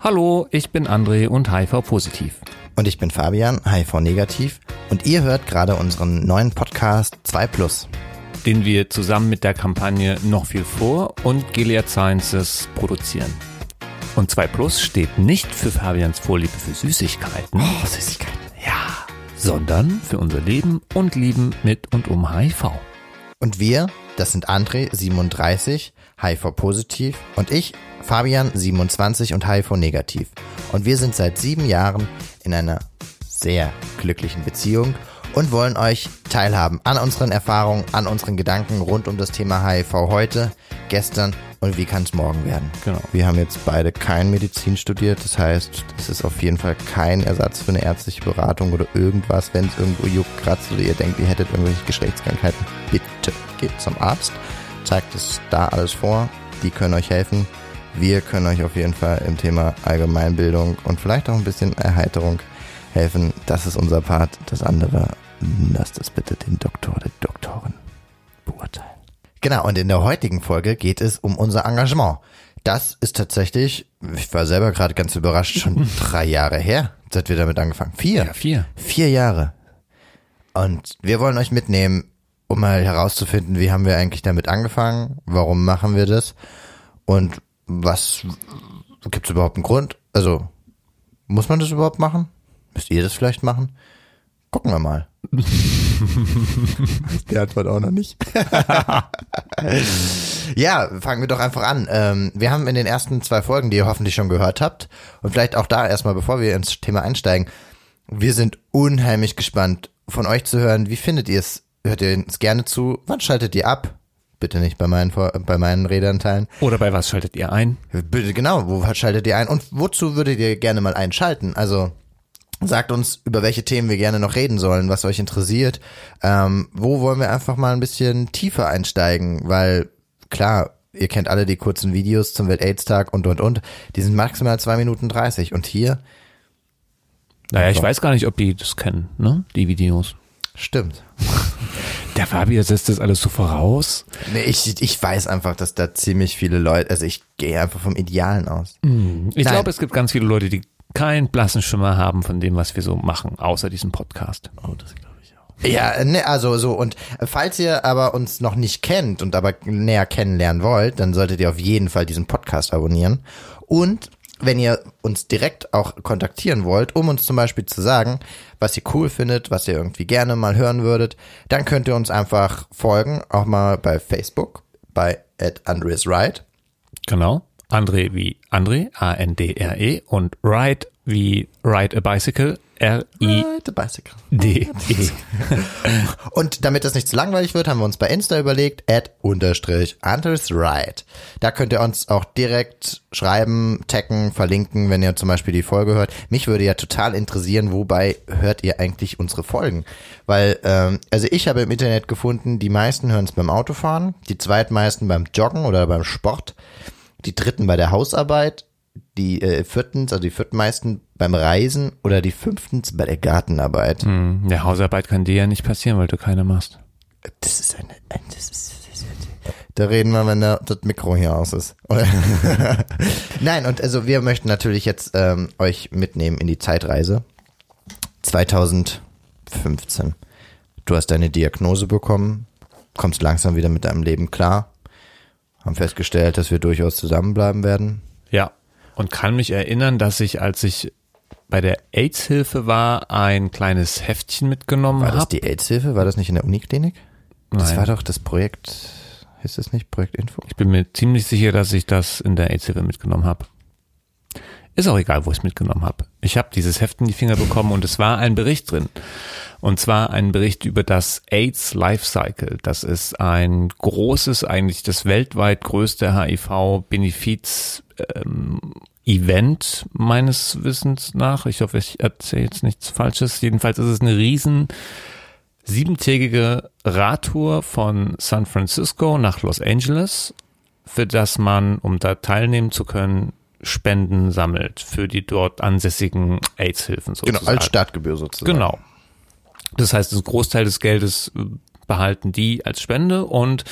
Hallo, ich bin André und HIV-positiv. Und ich bin Fabian, HIV-negativ. Und ihr hört gerade unseren neuen Podcast 2+. Den wir zusammen mit der Kampagne Noch viel vor und Gilead Sciences produzieren. Und 2+ steht nicht für Fabians Vorliebe für Süßigkeiten. Oh, Süßigkeiten. Ja, sondern für unser Leben und Lieben mit und um HIV. Und wir, das sind André, 37, HIV-positiv und ich, Fabian, 27 und HIV-negativ. Und wir sind seit 7 Jahren in einer sehr glücklichen Beziehung und wollen euch teilhaben an unseren Erfahrungen, an unseren Gedanken rund um das Thema HIV heute, gestern und wie kann es morgen werden. Genau. Wir haben jetzt beide kein Medizin studiert, das heißt, es ist auf jeden Fall kein Ersatz für eine ärztliche Beratung oder irgendwas, wenn es irgendwo juckt, kratzt oder ihr denkt, ihr hättet irgendwelche Geschlechtskrankheiten. Bitte geht zum Arzt, zeigt es da alles vor, die können euch helfen. Wir können euch auf jeden Fall im Thema Allgemeinbildung und vielleicht auch ein bisschen Erheiterung helfen. Das ist unser Part. Das andere, lasst es bitte den Doktor, der Doktorin beurteilen. Genau, und in der heutigen Folge geht es um unser Engagement. Das ist tatsächlich, ich war selber gerade ganz überrascht, schon 3 Jahre her, seit wir damit angefangen. 4? Ja, 4. 4 Jahre. Und wir wollen euch mitnehmen, um mal herauszufinden, wie haben wir eigentlich damit angefangen, warum machen wir das und was, gibt's überhaupt einen Grund? Also, muss man das überhaupt machen? Müsst ihr das vielleicht machen? Gucken wir mal. Die Antwort auch noch nicht. Ja, fangen wir doch einfach an. Wir haben in den ersten 2 Folgen, die ihr hoffentlich schon gehört habt, und vielleicht auch da erstmal, bevor wir ins Thema einsteigen, wir sind unheimlich gespannt, von euch zu hören. Wie findet ihr es? Hört ihr uns gerne zu? Wann schaltet ihr ab? Bitte nicht bei meinen Redanteilen. Oder bei was schaltet ihr ein? Bitte, genau, wo schaltet ihr ein? Und wozu würdet ihr gerne mal einschalten? Also sagt uns, über welche Themen wir gerne noch reden sollen, was euch interessiert. Wo wollen wir einfach mal ein bisschen tiefer einsteigen? Weil, klar, ihr kennt alle die kurzen Videos zum Welt-AIDS-Tag und. Die sind maximal 2 Minuten 30. Und hier? Naja, ich weiß gar nicht, ob die das kennen, ne? Die Videos. Stimmt. Der Fabian setzt das alles so voraus. Nee, ich weiß einfach, dass da ziemlich viele Leute, also ich gehe einfach vom Idealen aus. Ich glaube, es gibt ganz viele Leute, die keinen blassen Schimmer haben von dem, was wir so machen, außer diesem Podcast. Oh, das glaube ich auch. Ja, ne, also so, und falls ihr aber uns noch nicht kennt und aber näher kennenlernen wollt, dann solltet ihr auf jeden Fall diesen Podcast abonnieren. Und wenn ihr uns direkt auch kontaktieren wollt, um uns zum Beispiel zu sagen, was ihr cool findet, was ihr irgendwie gerne mal hören würdet, dann könnt ihr uns einfach folgen, auch mal bei Facebook, bei @andresride. Genau. André wie André, A-N-D-R-E und Ride wie Ride a Bicycle, R-I-D-E. Und damit das nicht zu langweilig wird, haben wir uns bei Insta überlegt, @_AndresRide. Da könnt ihr uns auch direkt schreiben, taggen, verlinken, wenn ihr zum Beispiel die Folge hört. Mich würde ja total interessieren, wobei hört ihr eigentlich unsere Folgen? Weil, also ich habe im Internet gefunden, die meisten hören es beim Autofahren, die zweitmeisten beim Joggen oder beim Sport, die dritten bei der Hausarbeit, die viertens, also die viertmeisten beim Reisen oder die 5. bei der Gartenarbeit. Der Hausarbeit kann dir ja nicht passieren, weil du keine machst. Das ist da reden wir, wenn das Mikro hier aus ist. Nein, und also wir möchten natürlich jetzt euch mitnehmen in die Zeitreise. 2015. Du hast deine Diagnose bekommen, kommst langsam wieder mit deinem Leben klar, haben festgestellt, dass wir durchaus zusammenbleiben werden. Ja, und kann mich erinnern, dass ich, als ich bei der AIDS-Hilfe war, ein kleines Heftchen mitgenommen habe. War das die AIDS-Hilfe? War das nicht in der Uniklinik? Das Nein. war doch das Projekt, ist das nicht Projekt Info? Ich bin mir ziemlich sicher, dass ich das in der AIDS-Hilfe mitgenommen habe. Ist auch egal, wo ich es mitgenommen habe. Ich habe dieses Heft in die Finger bekommen und es war ein Bericht drin. Und zwar ein Bericht über das AIDS Lifecycle. Das ist ein großes, eigentlich das weltweit größte HIV-Benefits-Event meines Wissens nach. Ich hoffe, ich erzähle jetzt nichts Falsches. Jedenfalls ist es eine riesen 7-tägige Radtour von San Francisco nach Los Angeles, für das man, um da teilnehmen zu können, Spenden sammelt für die dort ansässigen AIDS-Hilfen sozusagen. Genau, als Startgebühr sozusagen. Genau. Das heißt, ein Großteil des Geldes behalten die als Spende und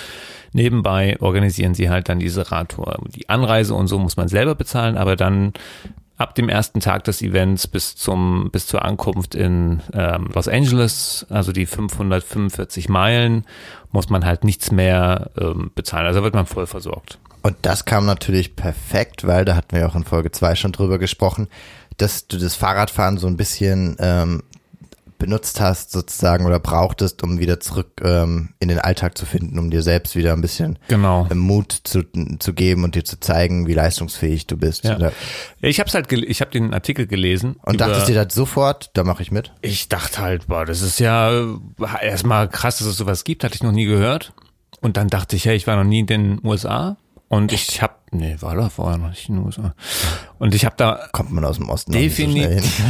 nebenbei organisieren sie halt dann diese Radtour. Die Anreise und so muss man selber bezahlen, aber dann ab dem ersten Tag des Events bis zur Ankunft in Los Angeles, also die 545 Meilen, muss man halt nichts mehr bezahlen. Also wird man voll versorgt. Und das kam natürlich perfekt, weil da hatten wir auch in Folge 2 schon drüber gesprochen, dass du das Fahrradfahren so ein bisschen benutzt hast sozusagen oder brauchtest, um wieder zurück in den Alltag zu finden, um dir selbst wieder ein bisschen Mut zu geben und dir zu zeigen, wie leistungsfähig du bist. Ja. Ich habe den Artikel gelesen. Und dachtest dir das sofort, da mache ich mit? Ich dachte halt, boah, das ist ja erstmal krass, dass es sowas gibt, hatte ich noch nie gehört. Und dann dachte ich, hey, ich war noch nie in den USA. Und ich habe, war da vorher noch nicht in den USA. Und ich habe da... Kommt man aus dem Osten definitiv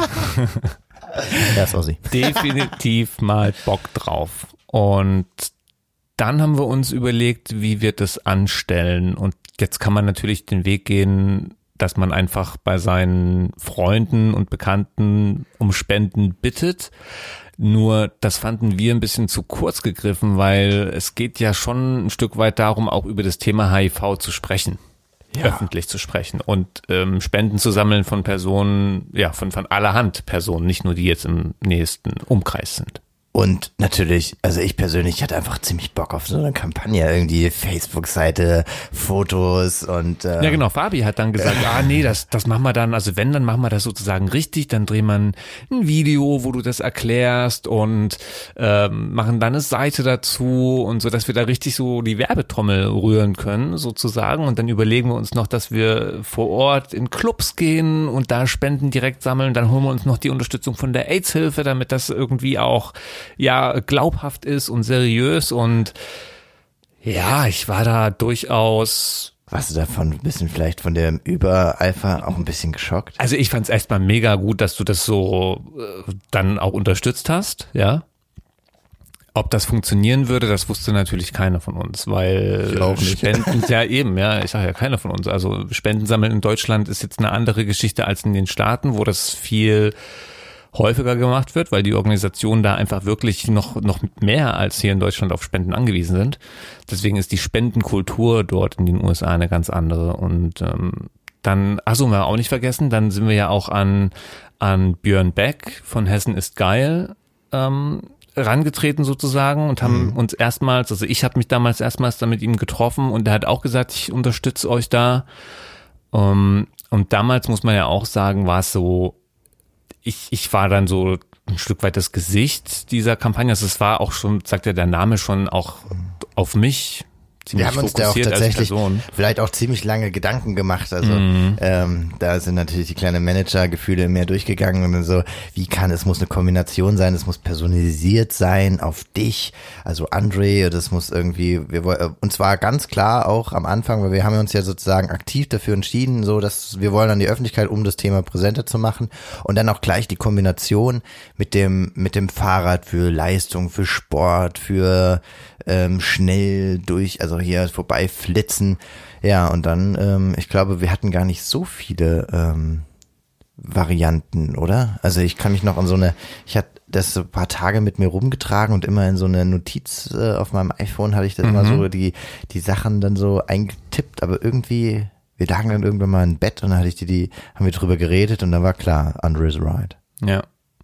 ja, ist Ossi. Definitiv mal Bock drauf. Und dann haben wir uns überlegt, wie wir das anstellen. Und jetzt kann man natürlich den Weg gehen, dass man einfach bei seinen Freunden und Bekannten um Spenden bittet. Nur das fanden wir ein bisschen zu kurz gegriffen, weil es geht ja schon ein Stück weit darum, auch über das Thema HIV zu sprechen. Ja. Öffentlich zu sprechen und Spenden zu sammeln von Personen, ja, von allerhand Personen, nicht nur die jetzt im nächsten Umkreis sind. Und natürlich, also ich persönlich hatte einfach ziemlich Bock auf so eine Kampagne, irgendwie Facebook-Seite, Fotos und ja genau, Fabi hat dann gesagt, das machen wir dann, also wenn, dann machen wir das sozusagen richtig, dann drehen wir ein Video, wo du das erklärst und machen dann eine Seite dazu und so, dass wir da richtig so die Werbetrommel rühren können sozusagen und dann überlegen wir uns noch, dass wir vor Ort in Clubs gehen und da Spenden direkt sammeln, dann holen wir uns noch die Unterstützung von der AIDS-Hilfe, damit das irgendwie auch ja glaubhaft ist und seriös und ja, ich war da durchaus... Warst du davon ein bisschen vielleicht von dem Übereifer auch ein bisschen geschockt? Also ich fand es erstmal mega gut, dass du das so dann auch unterstützt hast, ja. Ob das funktionieren würde, das wusste natürlich keiner von uns, weil ich auch nicht. Spenden, ja eben, ja, ich sage ja keiner von uns. Also Spenden sammeln in Deutschland ist jetzt eine andere Geschichte als in den Staaten, wo das viel häufiger gemacht wird, weil die Organisationen da einfach wirklich noch mehr als hier in Deutschland auf Spenden angewiesen sind. Deswegen ist die Spendenkultur dort in den USA eine ganz andere. Und dann, wir haben auch nicht vergessen, dann sind wir ja auch an Björn Beck von Hessen ist geil rangetreten sozusagen und haben uns erstmals, also ich habe mich damals erstmals dann mit ihm getroffen und er hat auch gesagt, ich unterstütze euch da. Und damals muss man ja auch sagen, war es so, ich war dann so ein Stück weit das Gesicht dieser Kampagne. Also es war auch schon, sagt ja der Name schon, auch auf mich ziemlich wir haben uns da auch fokussiert tatsächlich vielleicht auch ziemlich lange Gedanken gemacht. Also da sind natürlich die kleinen Manager-Gefühle mehr durchgegangen und so, es muss eine Kombination sein, es muss personalisiert sein auf dich, also André, das muss irgendwie, und zwar ganz klar auch am Anfang, weil wir haben uns ja sozusagen aktiv dafür entschieden, so dass wir wollen an die Öffentlichkeit, um das Thema präsenter zu machen und dann auch gleich die Kombination mit dem Fahrrad für Leistung, für Sport, für schnell durch, also hier vorbei flitzen. Ja, und dann, ich glaube, wir hatten gar nicht so viele Varianten, oder? Also ich kann mich noch ich hatte das so ein paar Tage mit mir rumgetragen und immer in so eine Notiz auf meinem iPhone hatte ich dann immer so die Sachen dann so eingetippt, aber irgendwie, wir lagen dann irgendwann mal im Bett und dann hatte ich haben wir drüber geredet und dann war klar, André is right. Ja.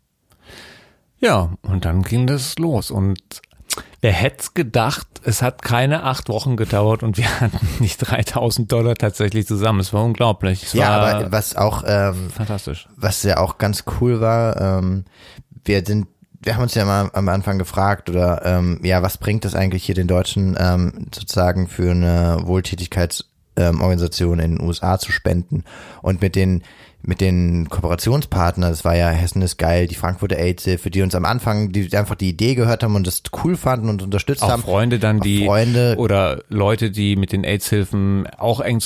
Ja, und dann ging das los und wer hätte gedacht, es hat keine 8 Wochen gedauert und wir hatten nicht $3.000 tatsächlich zusammen. Es war unglaublich. Aber was auch fantastisch. Was ja auch ganz cool war, wir haben uns ja mal am Anfang gefragt, oder was bringt das eigentlich hier den Deutschen sozusagen für eine Wohltätigkeitsorganisation in den USA zu spenden? Und mit den Kooperationspartnern, das war ja Hessen ist geil, die Frankfurter AIDS-Hilfe, die uns am Anfang die einfach die Idee gehört haben und das cool fanden und unterstützt auch haben. Freunde dann, oder Leute, die mit den AIDS-Hilfen auch eng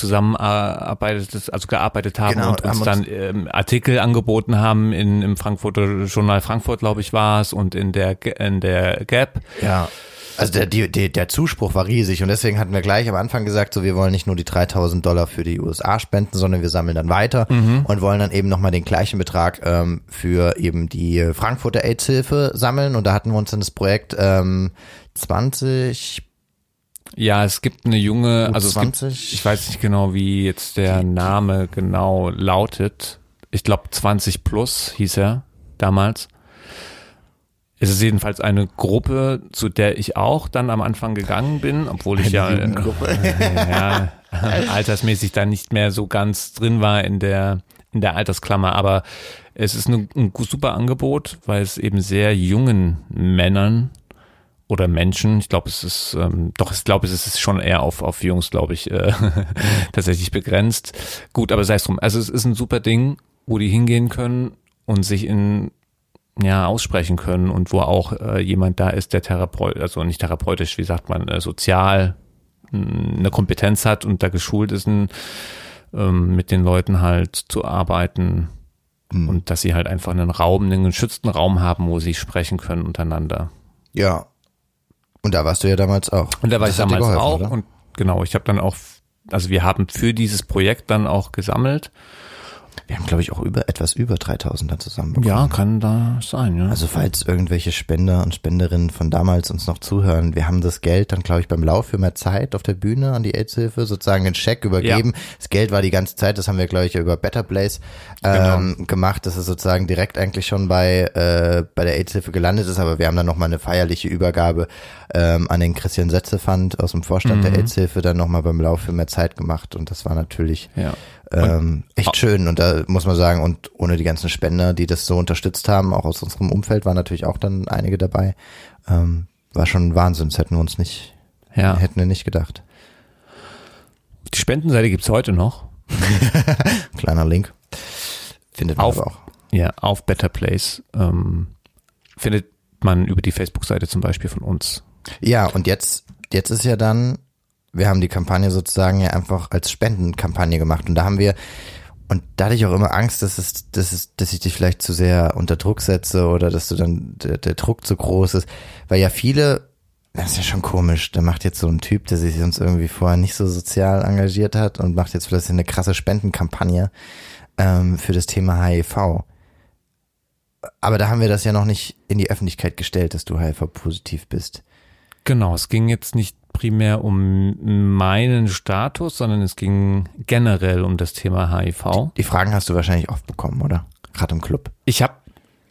gearbeitet haben, genau, und uns dann Artikel angeboten haben im Frankfurter Journal Frankfurt, glaube ich, war es, und in der Gap. Ja. Also der Zuspruch war riesig und deswegen hatten wir gleich am Anfang gesagt, so wir wollen nicht nur die $3.000 für die USA spenden, sondern wir sammeln dann weiter und wollen dann eben nochmal den gleichen Betrag für eben die Frankfurter AIDS-Hilfe sammeln und da hatten wir uns dann das Projekt 20 Ja, es gibt eine junge, also es gibt, 20? ich weiß nicht genau, wie jetzt der Name genau lautet. Ich glaube 20 plus hieß er damals. Es ist jedenfalls eine Gruppe, zu der ich auch dann am Anfang gegangen bin, obwohl ich ja altersmäßig da nicht mehr so ganz drin war in der Altersklammer. Aber es ist ein super Angebot, weil es eben sehr jungen Männern oder Menschen, ich glaube, es ist es ist schon eher auf Jungs, glaube ich, tatsächlich begrenzt. Gut, aber sei es drum. Also es ist ein super Ding, wo die hingehen können und sich aussprechen können und wo auch jemand da ist, der also nicht therapeutisch, wie sagt man, sozial eine Kompetenz hat und da geschult ist, mit den Leuten halt zu arbeiten und dass sie halt einfach einen geschützten Raum haben, wo sie sprechen können untereinander. Ja. Und da warst du ja damals auch. Und da war ich damals geholfen, auch. Oder? Und genau, ich habe dann auch, also wir haben für dieses Projekt dann auch gesammelt. Wir haben, glaube ich, auch etwas über 3.000 dann zusammenbekommen. Ja, kann da sein, ja. Also falls irgendwelche Spender und Spenderinnen von damals uns noch zuhören, wir haben das Geld dann, glaube ich, beim Lauf für mehr Zeit auf der Bühne an die AIDS-Hilfe sozusagen den Scheck übergeben. Ja. Das Geld war die ganze Zeit, das haben wir, glaube ich, über Better Place gemacht, dass es sozusagen direkt eigentlich schon bei der AIDS-Hilfe gelandet ist, aber wir haben dann nochmal eine feierliche Übergabe an den Christian Setze-Fund aus dem Vorstand der AIDS-Hilfe dann nochmal beim Lauf für mehr Zeit gemacht und das war natürlich echt schön und da muss man sagen, und ohne die ganzen Spender, die das so unterstützt haben, auch aus unserem Umfeld, waren natürlich auch dann einige dabei, war schon Wahnsinn, das hätten wir nicht gedacht. Die Spendenseite gibt's heute noch. Kleiner Link. Findet man aber auch. Ja, auf Better Place findet man über die Facebook-Seite zum Beispiel von uns. Ja, und jetzt ist ja dann, wir haben die Kampagne sozusagen ja einfach als Spendenkampagne gemacht und da haben wir, und da hatte ich auch immer Angst, dass ich dich vielleicht zu sehr unter Druck setze oder dass du dann der Druck zu groß ist, weil ja viele, das ist ja schon komisch, da macht jetzt so ein Typ, der sich sonst irgendwie vorher nicht so sozial engagiert hat und macht jetzt vielleicht eine krasse Spendenkampagne für das Thema HIV. Aber da haben wir das ja noch nicht in die Öffentlichkeit gestellt, dass du HIV-positiv bist. Genau, es ging jetzt nicht primär um meinen Status, sondern es ging generell um das Thema HIV. Die Fragen hast du wahrscheinlich oft bekommen, oder? Gerade im Club. Ich habe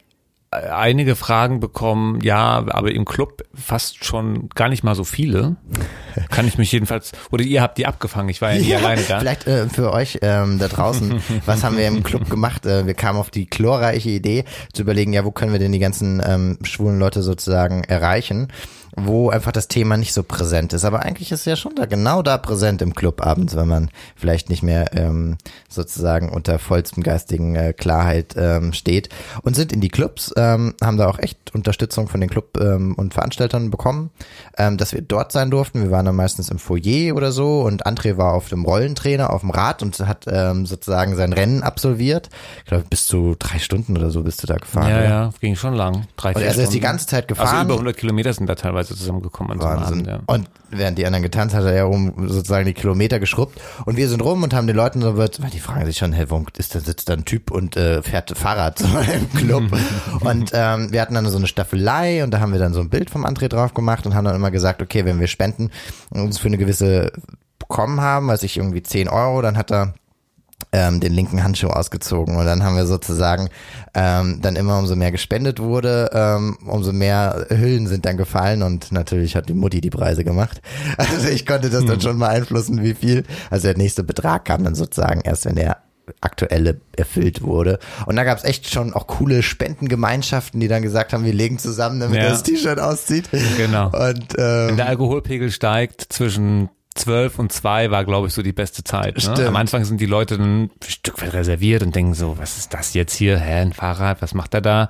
einige Fragen bekommen, ja, aber im Club fast schon gar nicht mal so viele. Kann ich mich jedenfalls, oder ihr habt die abgefangen, ich war ja nie alleine da. Vielleicht für euch da draußen, was haben wir im Club gemacht? Wir kamen auf die glorreiche Idee zu überlegen, ja, wo können wir denn die ganzen schwulen Leute sozusagen erreichen, wo einfach das Thema nicht so präsent ist. Aber eigentlich ist es ja schon genau da präsent im Club abends, wenn man vielleicht nicht mehr sozusagen unter vollstem geistigen Klarheit steht. Und sind in die Clubs, haben da auch echt Unterstützung von den Club und Veranstaltern bekommen, dass wir dort sein durften. Wir waren dann meistens im Foyer oder so und André war auf dem Rollentrainer auf dem Rad und hat sozusagen sein Rennen absolviert. Ich glaube, bis zu 3 Stunden oder so bist du da gefahren. Ja, ging schon lang. 3-4 Stunden. Also er ist die ganze Zeit gefahren. Also über 100 Kilometer sind da teilweise zusammengekommen an so einem Abend, ja. Und während die anderen getanzt, hat er ja sozusagen die Kilometer geschrubbt und wir sind rum und haben den Leuten so, weil die fragen sich schon, hey, warum sitzt da ein Typ und fährt Fahrrad so im Club und wir hatten dann so eine Staffelei und da haben wir dann so ein Bild vom André drauf gemacht und haben dann immer gesagt, okay, wenn wir spenden und uns für eine gewisse bekommen haben, weiß ich irgendwie 10 Euro, dann hat er den linken Handschuh ausgezogen und dann haben wir sozusagen dann immer umso mehr gespendet wurde, umso mehr Hüllen sind dann gefallen und natürlich hat die Mutti die Preise gemacht. Also ich konnte das dann schon beeinflussen, wie viel. Also der nächste Betrag kam dann sozusagen erst, wenn der aktuelle erfüllt wurde. Und da gab es echt schon auch coole Spendengemeinschaften, die dann gesagt haben, wir legen zusammen, damit er das T-Shirt auszieht. Genau. Und wenn der Alkoholpegel steigt zwischen 12 und 2 war, glaube ich, so die beste Zeit. Ne? Am Anfang sind die Leute ein Stück weit reserviert und denken so, was ist das jetzt hier? Ein Fahrrad, was macht er da?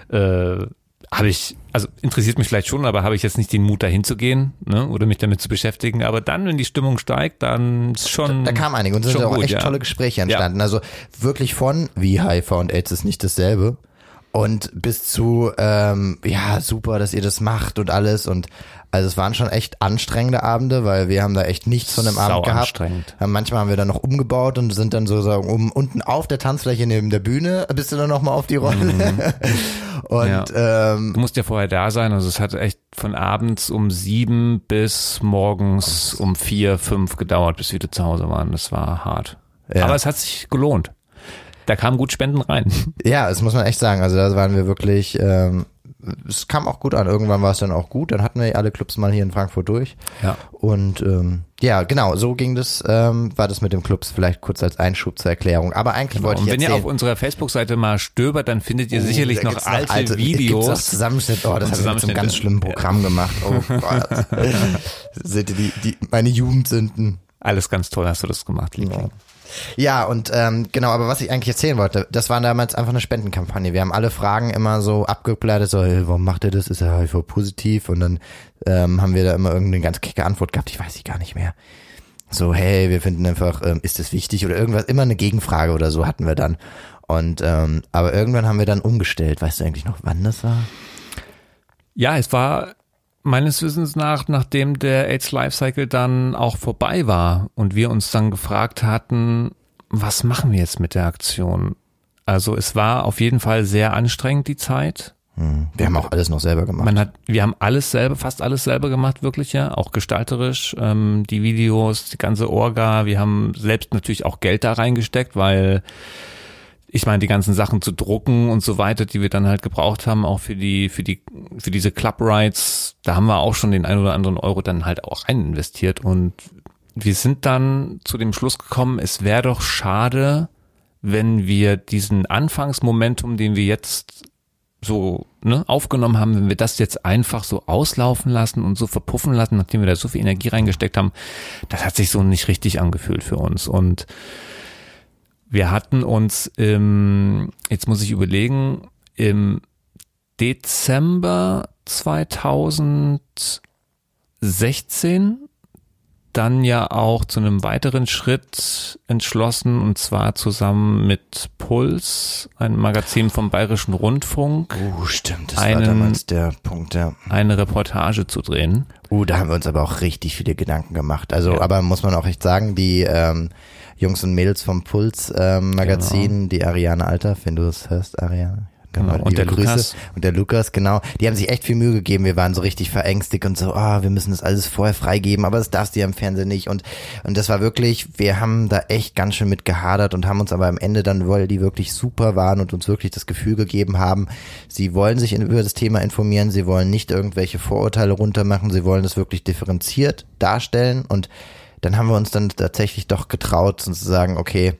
Interessiert mich vielleicht schon, aber habe ich jetzt nicht den Mut, dahin zu gehen, ne? Oder mich damit zu beschäftigen. Aber dann, wenn die Stimmung steigt, dann ist schon. Da kamen einige und sind auch gut, echt tolle Gespräche entstanden. Ja. Also wirklich von, wie HIV und AIDS ist nicht dasselbe. Und bis zu, super, dass ihr das macht und alles und Also es waren schon echt anstrengende Abende, weil wir haben da echt nichts von dem Abend gehabt. Anstrengend. Manchmal haben wir dann noch umgebaut und sind dann sozusagen unten auf der Tanzfläche neben der Bühne, bist du dann nochmal auf die Rolle. Und du musst ja vorher da sein, also es hat echt von abends um 7 bis morgens um 4, 5 gedauert, bis wir wieder zu Hause waren. Das war hart. Ja. Aber es hat sich gelohnt. Da kamen gut Spenden rein. Ja, das muss man echt sagen. Also da waren wir wirklich, es kam auch gut an. Irgendwann war es dann auch gut. Dann hatten wir alle Clubs mal hier in Frankfurt durch. Ja. Und ja, genau, so ging das, war das mit dem Clubs, vielleicht kurz als Einschub zur Erklärung. Aber eigentlich wollte ich erzählen. Und wenn ihr auf unserer Facebook-Seite mal stöbert, dann findet ihr sicherlich noch alte Videos. Gibt's auch Zusammenschnitt. Oh, das habe ich mit so einem ganz schlimmen Programm gemacht. Oh Gott. Seht ihr meine Jugendsünden. Alles ganz toll hast du das gemacht, Liebling. Ja, und genau, aber was ich eigentlich erzählen wollte, das war damals einfach eine Spendenkampagne. Wir haben alle Fragen immer so abgeblättert, so, hey, warum macht ihr das? Ist er HIV-positiv? Und dann haben wir da immer irgendeine ganz kicke Antwort gehabt, ich weiß sie gar nicht mehr. So, hey, wir finden einfach, ist das wichtig oder irgendwas, immer eine Gegenfrage oder so hatten wir dann. Und aber irgendwann haben wir dann umgestellt. Weißt du eigentlich noch, wann das war? Ja, es war meines Wissens nach, nachdem der AIDS Lifecycle dann auch vorbei war und wir uns dann gefragt hatten, was machen wir jetzt mit der Aktion? Also es war auf jeden Fall sehr anstrengend, die Zeit. Wir haben auch alles noch selber gemacht. Wir haben alles selber, fast alles selber gemacht, wirklich, ja, auch gestalterisch, die Videos, die ganze Orga. Wir haben selbst natürlich auch Geld da reingesteckt, weil ich meine, die ganzen Sachen zu drucken und so weiter, die wir dann halt gebraucht haben, auch für diese Club Rides, da haben wir auch schon den ein oder anderen Euro dann halt auch rein investiert. Und wir sind dann zu dem Schluss gekommen, es wäre doch schade, wenn wir diesen Anfangsmomentum, den wir jetzt so aufgenommen haben, wenn wir das jetzt einfach so auslaufen lassen und so verpuffen lassen, nachdem wir da so viel Energie reingesteckt haben, das hat sich so nicht richtig angefühlt für uns. Und wir hatten uns jetzt muss ich überlegen, im Dezember 2016 dann ja auch zu einem weiteren Schritt entschlossen, und zwar zusammen mit Puls, einem Magazin vom Bayerischen Rundfunk. Stimmt, das war damals der Punkt, ja. Eine Reportage zu drehen. Da haben wir uns aber auch richtig viele Gedanken gemacht. Also, ja. Aber muss man auch echt sagen, die Jungs und Mädels vom Puls Magazin, genau. Die Ariane Altaf, wenn du das hörst, Ariane. Genau. Und der Lukas. Und der Lukas, genau. Die haben sich echt viel Mühe gegeben. Wir waren so richtig verängstigt und so, wir müssen das alles vorher freigeben, aber das darfst du ja im Fernsehen nicht. Und das war wirklich, wir haben da echt ganz schön mit gehadert und haben uns aber am Ende dann, weil die wirklich super waren und uns wirklich das Gefühl gegeben haben, sie wollen sich über das Thema informieren, sie wollen nicht irgendwelche Vorurteile runtermachen, sie wollen das wirklich differenziert darstellen. Und dann haben wir uns dann tatsächlich doch getraut und zu sagen, okay,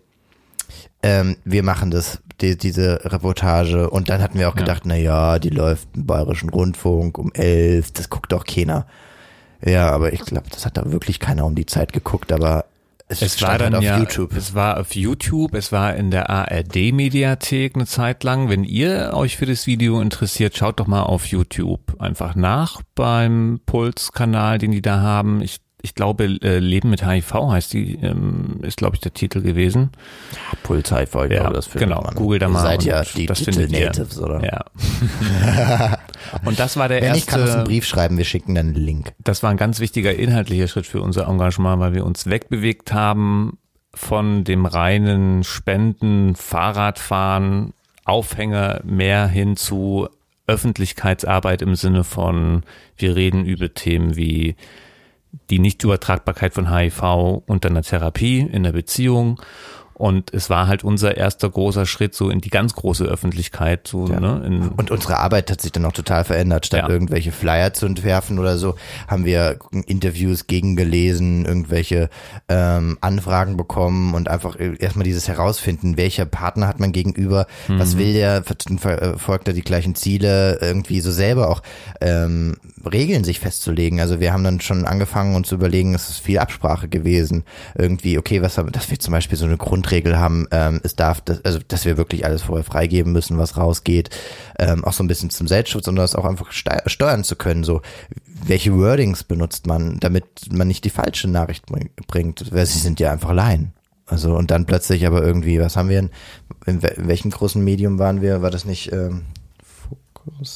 wir machen das, diese Reportage. Und dann hatten wir auch gedacht, die läuft im Bayerischen Rundfunk um 11, das guckt doch keiner. Ja, aber ich glaube, das hat da wirklich keiner um die Zeit geguckt, aber es war dann halt auf YouTube. Es war auf YouTube, es war in der ARD-Mediathek eine Zeit lang. Wenn ihr euch für das Video interessiert, schaut doch mal auf YouTube einfach nach beim Puls-Kanal, den die da haben. Ich glaube, Leben mit HIV heißt die, ist glaube ich der Titel gewesen. Ja, Puls HIV, ich glaube, das findet man. Google da mal. Ihr seid ja die Digital-Natives, oder? Ja. Und das war der erste. Ich kann uns einen Brief schreiben, wir schicken dann einen Link. Das war ein ganz wichtiger inhaltlicher Schritt für unser Engagement, weil wir uns wegbewegt haben von dem reinen Spenden, Fahrradfahren, Aufhänger mehr hin zu Öffentlichkeitsarbeit im Sinne von, wir reden über Themen wie die Nichtübertragbarkeit von HIV unter einer Therapie in der Beziehung. Und es war halt unser erster großer Schritt so in die ganz große Öffentlichkeit. So, ja. Und unsere Arbeit hat sich dann auch total verändert. Statt irgendwelche Flyer zu entwerfen oder so, haben wir Interviews gegengelesen, irgendwelche Anfragen bekommen und einfach erstmal dieses Herausfinden, welcher Partner hat man gegenüber, was will der, verfolgt er die gleichen Ziele, irgendwie so selber auch Regeln sich festzulegen. Also wir haben dann schon angefangen, uns zu überlegen, es ist viel Absprache gewesen. Irgendwie, okay, dass wir zum Beispiel so eine Grundregel haben, dass wir wirklich alles vorher freigeben müssen, was rausgeht, auch so ein bisschen zum Selbstschutz und das auch einfach steuern zu können, so welche Wordings benutzt man, damit man nicht die falsche Nachricht bringt, weil sie sind ja einfach Laien. Also und dann plötzlich aber irgendwie, was haben wir in welchem großen Medium waren wir, war das nicht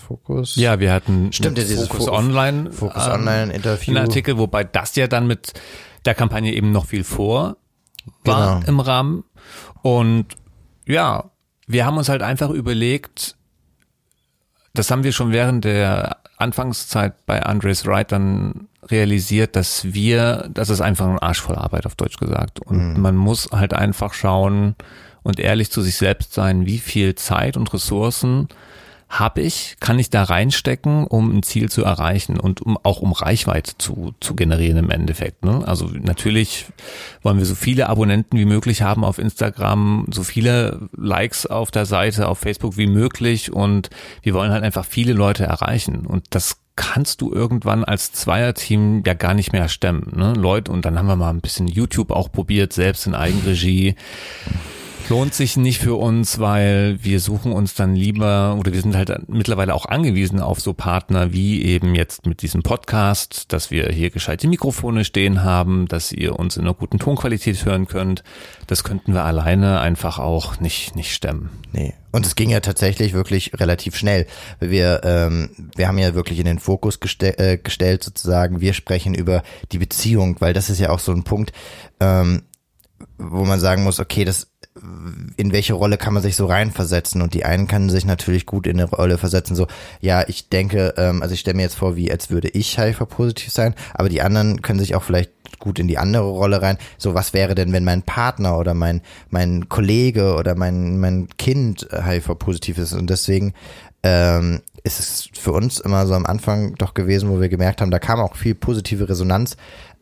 Fokus? Ja, wir hatten Stimmt, dieses Focus Online Interview. einen Artikel, wobei das ja dann mit der Kampagne eben noch viel vor war im Rahmen. Und ja, wir haben uns halt einfach überlegt, das haben wir schon während der Anfangszeit bei Andres Wright dann realisiert, dass es einfach ein Arsch voll Arbeit auf Deutsch gesagt. Und man muss halt einfach schauen und ehrlich zu sich selbst sein, wie viel Zeit und Ressourcen kann ich da reinstecken, um ein Ziel zu erreichen und um Reichweite zu generieren im Endeffekt. Ne? Also natürlich wollen wir so viele Abonnenten wie möglich haben auf Instagram, so viele Likes auf der Seite, auf Facebook wie möglich und wir wollen halt einfach viele Leute erreichen und das kannst du irgendwann als Zweierteam ja gar nicht mehr stemmen. Ne? Leute, und dann haben wir mal ein bisschen YouTube auch probiert, selbst in Eigenregie. Lohnt sich nicht für uns, weil wir suchen uns dann lieber oder wir sind halt mittlerweile auch angewiesen auf so Partner wie eben jetzt mit diesem Podcast, dass wir hier gescheite Mikrofone stehen haben, dass ihr uns in einer guten Tonqualität hören könnt. Das könnten wir alleine einfach auch nicht stemmen. Nee. Und es ging ja tatsächlich wirklich relativ schnell. Wir haben ja wirklich in den Fokus gestellt sozusagen, wir sprechen über die Beziehung, weil das ist ja auch so ein Punkt, wo man sagen muss, okay, in welche Rolle kann man sich so reinversetzen und die einen können sich natürlich gut in eine Rolle versetzen, so, ja, ich denke, also ich stelle mir jetzt vor, als würde ich HIV-positiv sein, aber die anderen können sich auch vielleicht gut in die andere Rolle rein, so, was wäre denn, wenn mein Partner oder mein Kollege oder mein Kind HIV-positiv ist und deswegen ist es für uns immer so am Anfang doch gewesen, wo wir gemerkt haben, da kam auch viel positive Resonanz,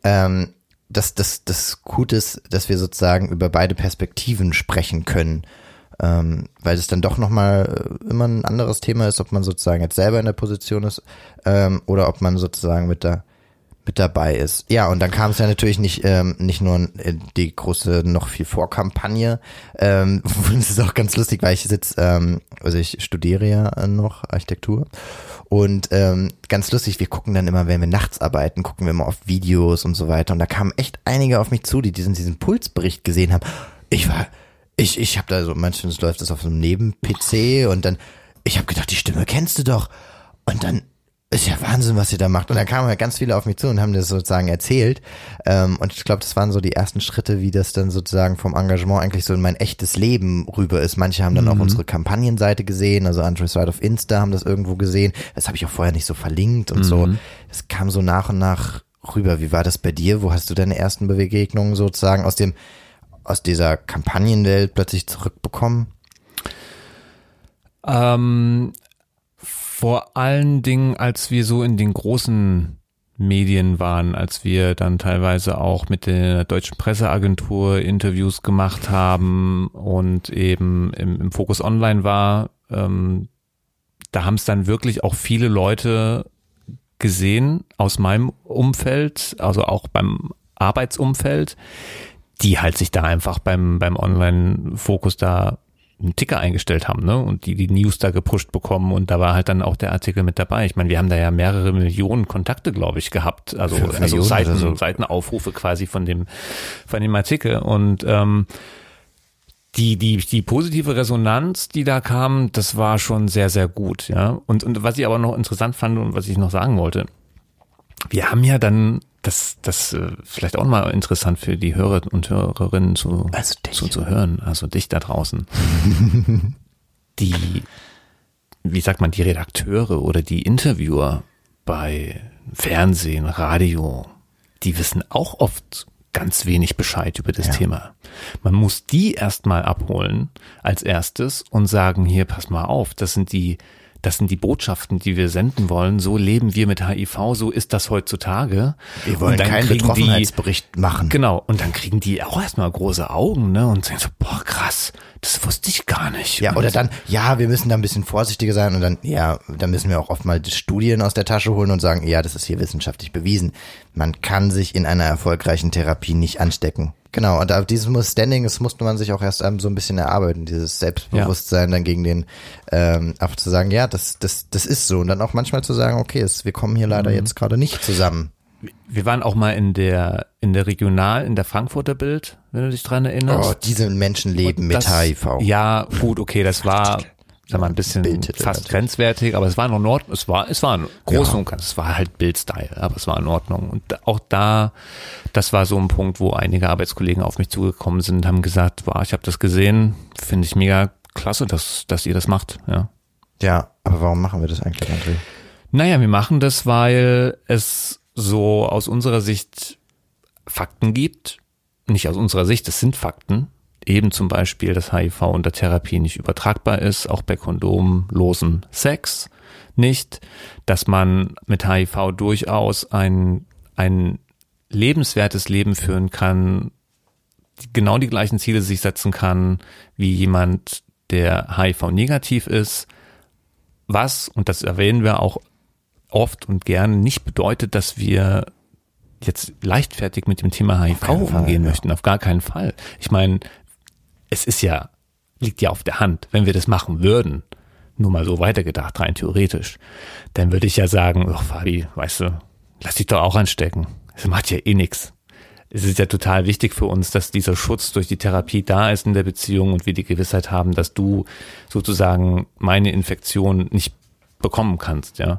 das gut ist, dass wir sozusagen über beide Perspektiven sprechen können, weil es dann doch nochmal immer ein anderes Thema ist, ob man sozusagen jetzt selber in der Position ist oder ob man sozusagen mit dabei ist. Ja, und dann kam es ja natürlich nicht nur die große noch viel Vorkampagne. Das ist auch ganz lustig, weil ich studiere ja noch Architektur und ganz lustig, wir gucken dann immer, wenn wir nachts arbeiten, gucken wir immer auf Videos und so weiter und da kamen echt einige auf mich zu, die diesen Pulsbericht gesehen haben. Ich habe da so, manchmal läuft das auf so einem Neben-PC und dann, ich habe gedacht, die Stimme kennst du doch und dann ist ja Wahnsinn, was ihr da macht. Und dann kamen halt ganz viele auf mich zu und haben das sozusagen erzählt. Und ich glaube, das waren so die ersten Schritte, wie das dann sozusagen vom Engagement eigentlich so in mein echtes Leben rüber ist. Manche haben dann auch unsere Kampagnenseite gesehen, also Andres Wright auf Insta haben das irgendwo gesehen. Das habe ich auch vorher nicht so verlinkt und so. Es kam so nach und nach rüber. Wie war das bei dir? Wo hast du deine ersten Begegnungen sozusagen aus dieser Kampagnenwelt plötzlich zurückbekommen? Vor allen Dingen, als wir so in den großen Medien waren, als wir dann teilweise auch mit der Deutschen Presseagentur Interviews gemacht haben und eben im Focus Online war, da haben es dann wirklich auch viele Leute gesehen aus meinem Umfeld, also auch beim Arbeitsumfeld, die halt sich da einfach beim Online-Fokus da einen Ticker eingestellt haben, ne, und die News da gepusht bekommen und da war halt dann auch der Artikel mit dabei. Ich meine, wir haben da ja mehrere Millionen Kontakte, glaube ich, gehabt, also Seitenaufrufe quasi von dem Artikel und die positive Resonanz, die da kam, das war schon sehr, sehr gut, ja. Und was ich aber noch interessant fand und was ich noch sagen wollte, wir haben ja dann das vielleicht auch mal interessant für die Hörer und Hörerinnen zu hören, also dich da draußen. Die Redakteure oder die Interviewer bei Fernsehen, Radio, die wissen auch oft ganz wenig Bescheid über das Thema. Man muss die erstmal abholen als erstes und sagen, hier, pass mal auf, das sind die Botschaften, die wir senden wollen. So leben wir mit HIV, so ist das heutzutage. Wir wollen keinen Betroffenheitsbericht machen. Genau, und dann kriegen die auch erstmal große Augen, ne, und sagen so, boah, krass, das wusste ich gar nicht. Ja, oder dann, wir müssen da ein bisschen vorsichtiger sein und dann müssen wir auch oft mal Studien aus der Tasche holen und sagen, ja, das ist hier wissenschaftlich bewiesen. Man kann sich in einer erfolgreichen Therapie nicht anstecken. Genau, und auf dieses Standing, das musste man sich auch erst so ein bisschen erarbeiten, dieses Selbstbewusstsein dann gegen den, einfach zu sagen, ja, das ist so. Und dann auch manchmal zu sagen, okay, wir kommen hier leider jetzt gerade nicht zusammen. Wir waren auch mal in der Frankfurter Bild, wenn du dich dran erinnerst. Oh, diese Menschen leben mit HIV. Ja, gut, okay, das war sag mal, ein bisschen Bildtitel fast natürlich. grenzwertig, aber es war in Ordnung. Es war im Großen und Ganzen, es war halt Bild-Style, aber es war in Ordnung. Und auch da, das war so ein Punkt, wo einige Arbeitskollegen auf mich zugekommen sind und haben gesagt, wow, ich habe das gesehen, finde ich mega klasse, dass ihr das macht, ja. Ja, aber warum machen wir das eigentlich, André? Naja, wir machen das, weil es so aus unserer Sicht Fakten gibt. Nicht aus unserer Sicht, es sind Fakten. Eben zum Beispiel, dass HIV unter Therapie nicht übertragbar ist, auch bei kondomlosem Sex nicht. Dass man mit HIV durchaus ein lebenswertes Leben führen kann, genau die gleichen Ziele sich setzen kann, wie jemand, der HIV-negativ ist. Was, und das erwähnen wir auch oft und gerne, nicht bedeutet, dass wir jetzt leichtfertig mit dem Thema HIV umgehen möchten. Auf gar keinen Fall. Ich meine, es liegt ja auf der Hand, wenn wir das machen würden, nur mal so weitergedacht, rein theoretisch, dann würde ich ja sagen, ach Fabi, weißt du, lass dich doch auch anstecken. Das macht ja eh nichts. Es ist ja total wichtig für uns, dass dieser Schutz durch die Therapie da ist in der Beziehung und wir die Gewissheit haben, dass du sozusagen meine Infektion nicht bekommen kannst, ja.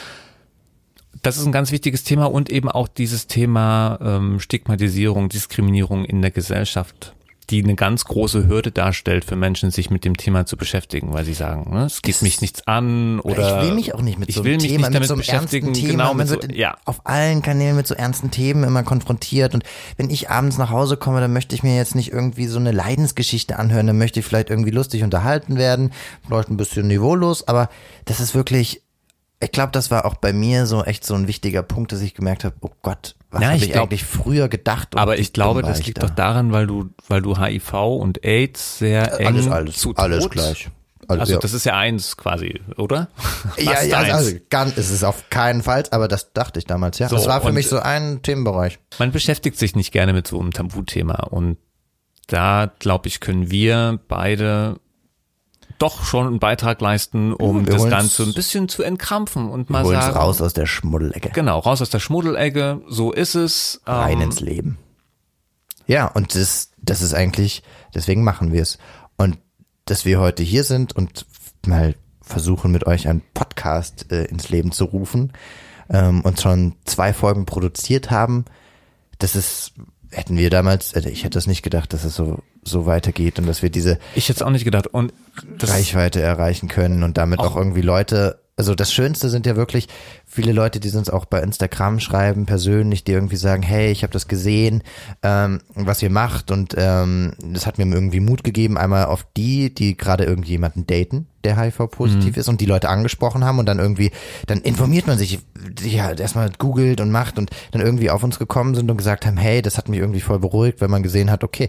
Das ist ein ganz wichtiges Thema und eben auch dieses Thema Stigmatisierung, Diskriminierung in der Gesellschaft, die eine ganz große Hürde darstellt für Menschen, sich mit dem Thema zu beschäftigen, weil sie sagen, ne, es geht mich nichts an oder ich will mich auch nicht mit so einem Thema, Thema, mit so einem ernsten Thema. Genau, man wird auf allen Kanälen mit so ernsten Themen immer konfrontiert und wenn ich abends nach Hause komme, dann möchte ich mir jetzt nicht irgendwie so eine Leidensgeschichte anhören, dann möchte ich vielleicht irgendwie lustig unterhalten werden, vielleicht ein bisschen niveaulos, aber das ist wirklich, ich glaube, das war auch bei mir so echt so ein wichtiger Punkt, dass ich gemerkt habe, oh Gott, was habe ich eigentlich früher gedacht? Aber ich glaube, das liegt doch daran, weil du HIV und AIDS sehr eng alles gleich. Also das ist ja eins quasi, oder? Ja, es ist auf keinen Fall, aber das dachte ich damals, ja. Das war für mich so ein Themenbereich. Man beschäftigt sich nicht gerne mit so einem Tabuthema und da, glaube ich, können wir beide doch schon einen Beitrag leisten, um das Ganze ein bisschen zu entkrampfen und mal sagen. Raus aus der Schmuddelecke. Genau, raus aus der Schmuddelecke, so ist es. Rein ins Leben. Ja, und das ist eigentlich, deswegen machen wir es. Und dass wir heute hier sind und mal versuchen, mit euch einen Podcast ins Leben zu rufen und schon 2 Folgen produziert haben, das ist, hätten wir damals, ich hätte es nicht gedacht, dass es so weitergeht und dass wir diese Ich hätte es auch nicht gedacht. Und Reichweite erreichen können und damit auch irgendwie Leute, also das Schönste sind ja wirklich viele Leute, die uns auch bei Instagram schreiben, persönlich, die irgendwie sagen, hey, ich habe das gesehen, was ihr macht und das hat mir irgendwie Mut gegeben, einmal auf die gerade irgendjemanden daten, der HIV-positiv ist und die Leute angesprochen haben und dann informiert man sich, ja, erstmal googelt und macht und dann irgendwie auf uns gekommen sind und gesagt haben, hey, das hat mich irgendwie voll beruhigt, weil man gesehen hat, okay,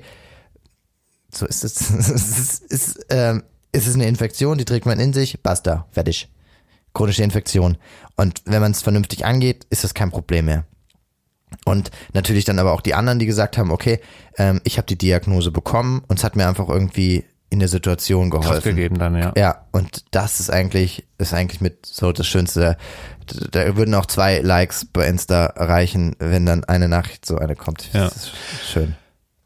so ist es. Es ist eine Infektion, die trägt man in sich, basta, fertig. Chronische Infektion. Und wenn man es vernünftig angeht, ist das kein Problem mehr. Und natürlich dann aber auch die anderen, die gesagt haben, okay, ich habe die Diagnose bekommen und es hat mir einfach irgendwie in der Situation geholfen. Kraft gegeben dann, ja. Ja, und das ist eigentlich mit so das Schönste. Da würden auch 2 Likes bei Insta reichen, wenn dann eine Nachricht so eine kommt. Ja. Das ist schön.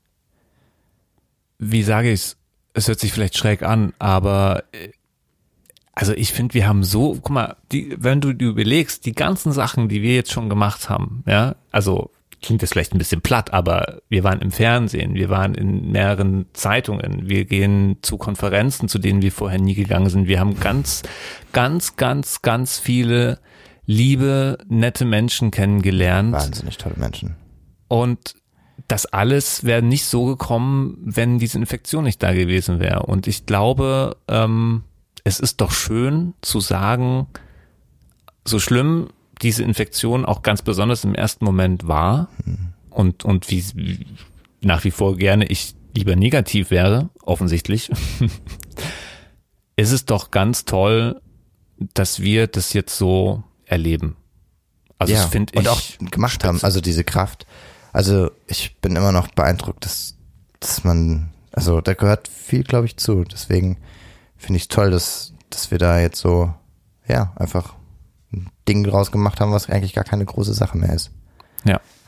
Wie sage ich's? Es hört sich vielleicht schräg an, aber also ich finde, wir haben so, guck mal, wenn du dir überlegst, die ganzen Sachen, die wir jetzt schon gemacht haben, ja, also klingt das vielleicht ein bisschen platt, aber wir waren im Fernsehen, wir waren in mehreren Zeitungen, wir gehen zu Konferenzen, zu denen wir vorher nie gegangen sind. Wir haben ganz, ganz, ganz, ganz viele liebe, nette Menschen kennengelernt. Wahnsinnig tolle Menschen. Und das alles wäre nicht so gekommen, wenn diese Infektion nicht da gewesen wäre. Und ich glaube, es ist doch schön zu sagen, so schlimm diese Infektion auch ganz besonders im ersten Moment war und wie nach wie vor gerne ich lieber negativ wäre, offensichtlich, ist es doch ganz toll, dass wir das jetzt so erleben. Also ja, das finde ich und auch gemacht haben, also diese Kraft. Also ich bin immer noch beeindruckt, dass man, also da gehört viel, glaube ich, zu. Deswegen finde ich es toll, dass wir da jetzt so, ja, einfach ein Ding draus gemacht haben, was eigentlich gar keine große Sache mehr ist. Ja.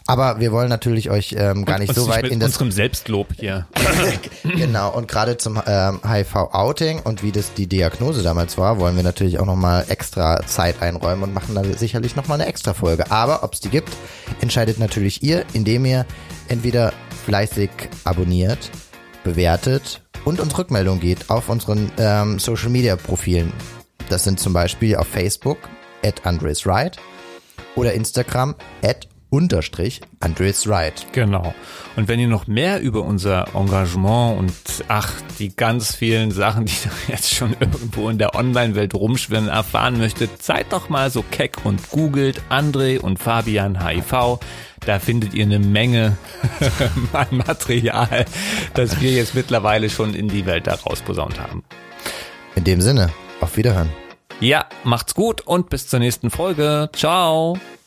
Aber wir wollen natürlich euch gar nicht so weit in das... unserem Selbstlob hier. Genau, und gerade zum HIV-Outing und wie das die Diagnose damals war, wollen wir natürlich auch nochmal extra Zeit einräumen und machen da sicherlich nochmal eine extra Folge. Aber ob es die gibt, entscheidet natürlich ihr, indem ihr entweder fleißig abonniert, bewertet und uns Rückmeldung geht auf unseren Social-Media-Profilen. Das sind zum Beispiel auf Facebook @AndresRight oder Instagram @_AndresRight. Genau. Und wenn ihr noch mehr über unser Engagement und die ganz vielen Sachen, die jetzt schon irgendwo in der Online-Welt rumschwirren, erfahren möchtet, seid doch mal so keck und googelt André und Fabian HIV. Da findet ihr eine Menge an Material, das wir jetzt mittlerweile schon in die Welt da rausposaunt haben. In dem Sinne, auf Wiederhören. Ja, macht's gut und bis zur nächsten Folge. Ciao.